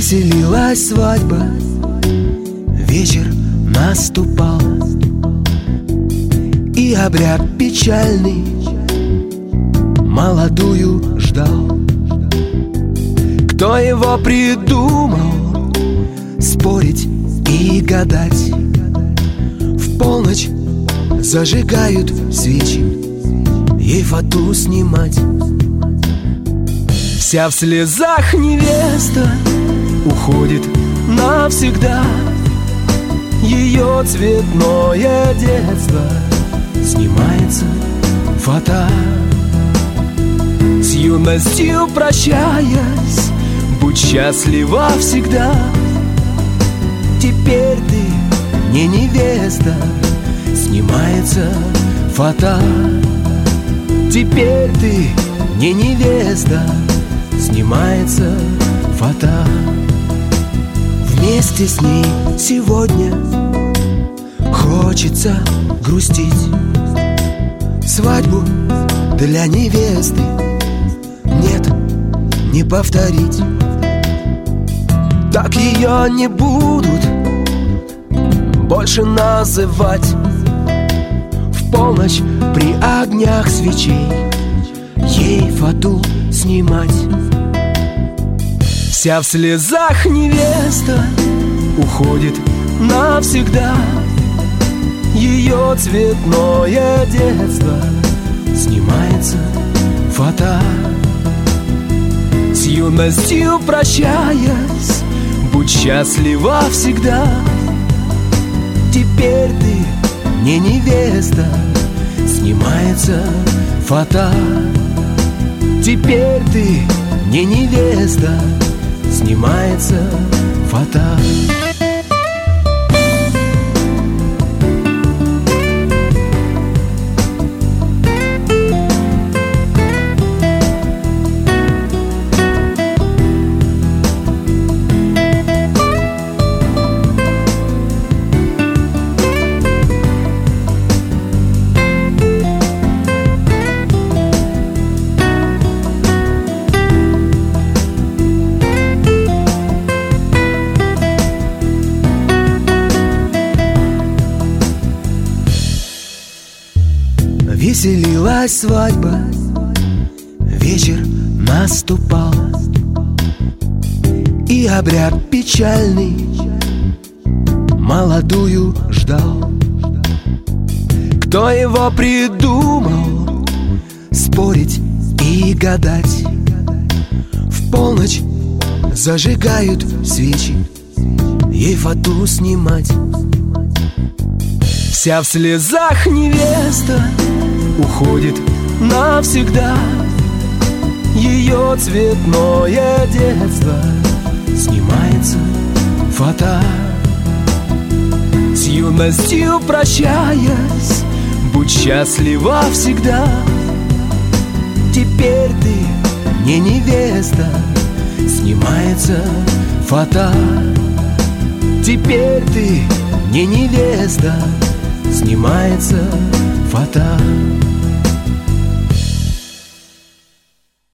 Веселилась свадьба, вечер наступал, и обряд печальный молодую ждал. Кто его придумал спорить и гадать? В полночь зажигают свечи, ей фату снимать. Вся в слезах невеста уходит навсегда. Ее цветное детство снимается фата. С юностью прощаясь, будь счастлива всегда. Теперь ты не невеста, снимается фата. Теперь ты не невеста, снимается фата. Вместе с ней сегодня хочется грустить. Свадьбу для невесты нет, не повторить. Так ее не будут больше называть. В полночь при огнях свечей ей фату снимать. Вся в слезах невеста уходит навсегда. Ее цветное детство снимается фата. С юностью прощаясь, будь счастлива всегда. Теперь ты не невеста, снимается фата. Теперь ты не невеста, снимается фата. Веселилась свадьба, вечер наступал, и обряд печальный молодую ждал. Кто его придумал спорить и гадать? В полночь зажигают свечи, ей фату снимать. Вся в слезах невеста уходит навсегда. Ее цветное детство снимается фата. С юностью прощаясь, будь счастлива всегда. Теперь ты не невеста, снимается фата. Теперь ты не невеста, снимается фата.